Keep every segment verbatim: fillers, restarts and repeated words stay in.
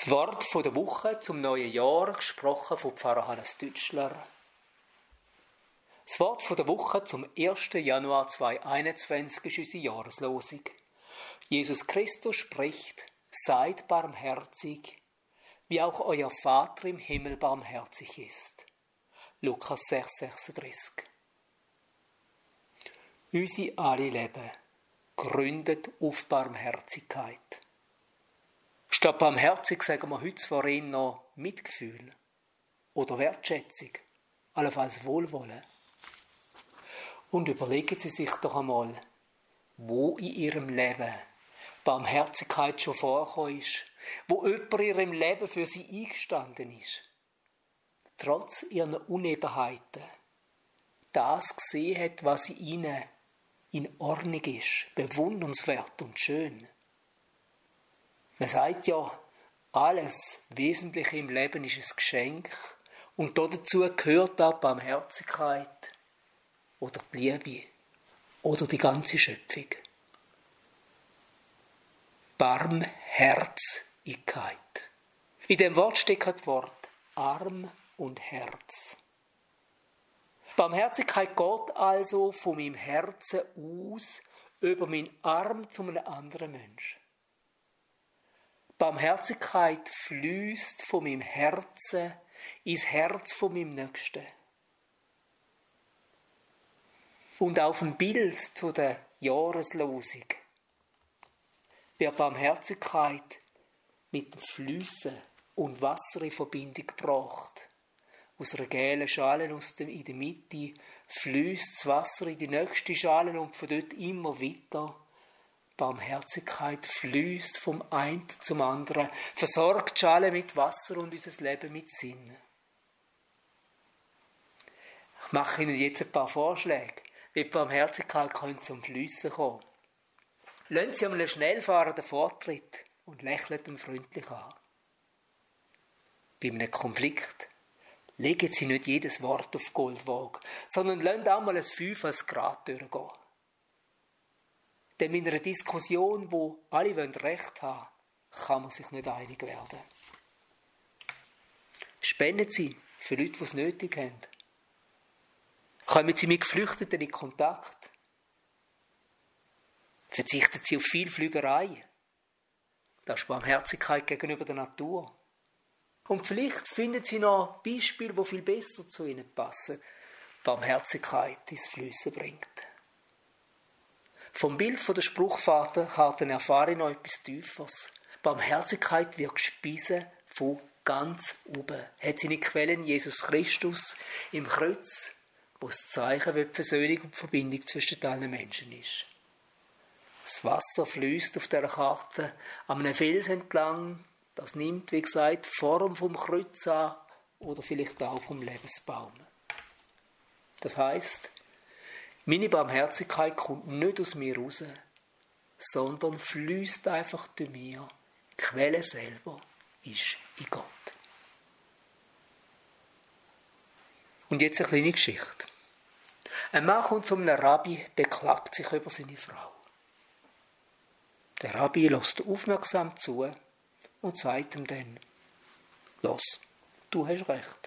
Das Wort der Woche zum neuen Jahr, gesprochen von Pfarrer Hannes Dütschler. Das Wort der Woche zum ersten Januar zweitausendeinundzwanzig ist unsere Jahreslosung. Jesus Christus spricht: Seid barmherzig, wie auch euer Vater im Himmel barmherzig ist. Lukas sechs sechsunddreißig. Unser alle Leben gründet auf Barmherzigkeit. Statt barmherzig sagen wir heute zwar eher noch Mitgefühl oder Wertschätzung, allenfalls Wohlwollen. Und überlegen Sie sich doch einmal, wo in Ihrem Leben Barmherzigkeit schon vorgekommen ist, wo jemand in Ihrem Leben für Sie eingestanden ist, trotz Ihren Unebenheiten, das gesehen hat, was in Ihnen in Ordnung ist, bewundernswert und schön. Man sagt ja, alles Wesentliche im Leben ist ein Geschenk und dazu gehört auch Barmherzigkeit oder die Liebe oder die ganze Schöpfung. Barmherzigkeit. In dem Wort steckt das Wort Arm und Herz. Barmherzigkeit geht also von meinem Herzen aus über meinen Arm zu einem anderen Menschen. Barmherzigkeit fließt von meinem Herzen ins Herz von meinem Nächsten. Und auf dem Bild zu der Jahreslosung wird Barmherzigkeit mit dem Fliessen und Wasser in Verbindung gebracht. Aus einer gelben Schale aus dem, in der Mitte fließt das Wasser in die nächste Schale und von dort immer weiter. Barmherzigkeit fließt vom einen zum anderen, versorgt die Schale mit Wasser und unser Leben mit Sinn. Ich mache Ihnen jetzt ein paar Vorschläge, wie die Barmherzigkeit zum Fliessen kommen. Lassen Sie einem Schnellfahrenden Vortritt und lächeln ihn freundlich an. Bei einem Konflikt legen Sie nicht jedes Wort auf Goldwaage, sondern lassen auch mal ein Fünf als Grad durchgehen. Denn in einer Diskussion, wo alle Recht haben wollen, kann man sich nicht einig werden. Spenden Sie für Leute, die es nötig haben. Kommen Sie mit Geflüchteten in Kontakt. Verzichten Sie auf viel Flügerei. Das ist Barmherzigkeit gegenüber der Natur. Und vielleicht finden Sie noch Beispiele, die viel besser zu Ihnen passen. Barmherzigkeit ins Fliessen bringt. Vom Bild der Spruchkarten erfahre ich noch etwas Tieferes. Barmherzigkeit wird gespeisen von ganz oben. Hat seine Quellen in Jesus Christus im Kreuz, wo das Zeichen für die Versöhnung und die Verbindung zwischen allen Menschen ist. Das Wasser fließt auf dieser Karte an einem Fels entlang. Das nimmt, wie gesagt, die Form vom Kreuz an oder vielleicht auch vom Lebensbaum. Das heisst, meine Barmherzigkeit kommt nicht aus mir raus, sondern fließt einfach durch mir. Die Quelle selber ist in Gott. Und jetzt eine kleine Geschichte. Ein Mann kommt zu einem Rabbi, beklagt sich über seine Frau. Der Rabbi lässt aufmerksam zu und sagt ihm dann: Los, du hast recht.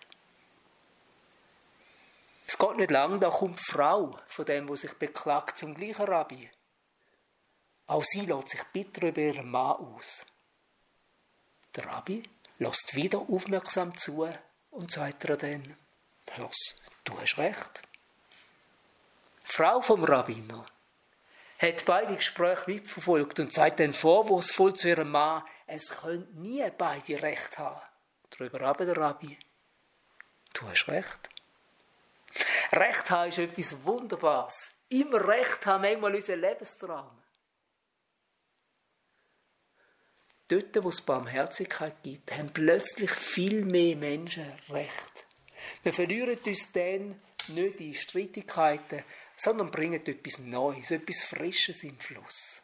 Es geht nicht lang, da kommt die Frau von dem, der sich beklagt, zum gleichen Rabbi. Auch sie lässt sich bitter über ihren Mann aus. Der Rabbi lässt wieder aufmerksam zu und sagt ihr dann: Los, du hast recht. Die Frau vom Rabbiner hat beide Gespräche mitverfolgt und sagt dann vorwurfsvoll zu ihrem Mann: Es können nie beide Recht haben. Darüber aber der Rabbi: Du hast recht. Recht haben ist etwas Wunderbares. Immer Recht haben, manchmal unser Lebenstraum. Dort, wo es Barmherzigkeit gibt, haben plötzlich viel mehr Menschen Recht. Wir verlieren uns dann nicht in Streitigkeiten, sondern bringen etwas Neues, etwas Frisches im Fluss.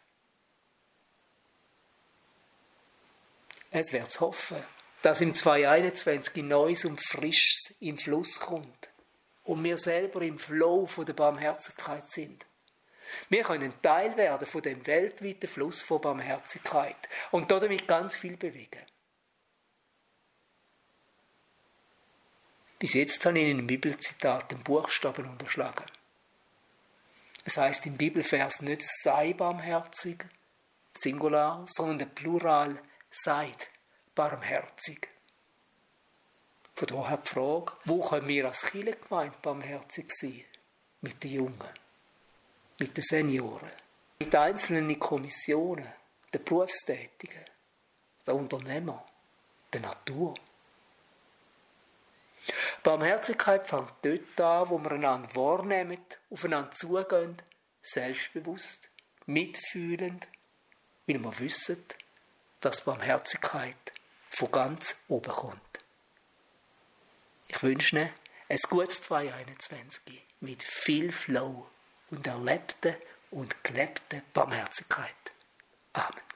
Es wird zu hoffen, dass im zweitausendeinundzwanzig Neues und Frisches im Fluss kommt und wir selber im Flow von der Barmherzigkeit sind. Wir können Teil werden von dem weltweiten Fluss von Barmherzigkeit und damit ganz viel bewegen. Bis jetzt habe ich in einem Bibelzitat den Buchstaben unterschlagen. Es heißt im Bibelvers nicht sei barmherzig, Singular, sondern der Plural seid barmherzig. Von daher die Frage, wo können wir als Kirchengemeinde barmherzig sein? Mit den Jungen, mit den Senioren, mit einzelnen Kommissionen, den Berufstätigen, den Unternehmern, der Natur. Barmherzigkeit fängt dort an, wo wir einander wahrnehmen, aufeinander zugehen, selbstbewusst, mitfühlend, weil wir wissen, dass Barmherzigkeit von ganz oben kommt. Ich wünsche Ihnen ein gutes zweitausendeinundzwanzig mit viel Flow und erlebter und gelebter Barmherzigkeit. Amen.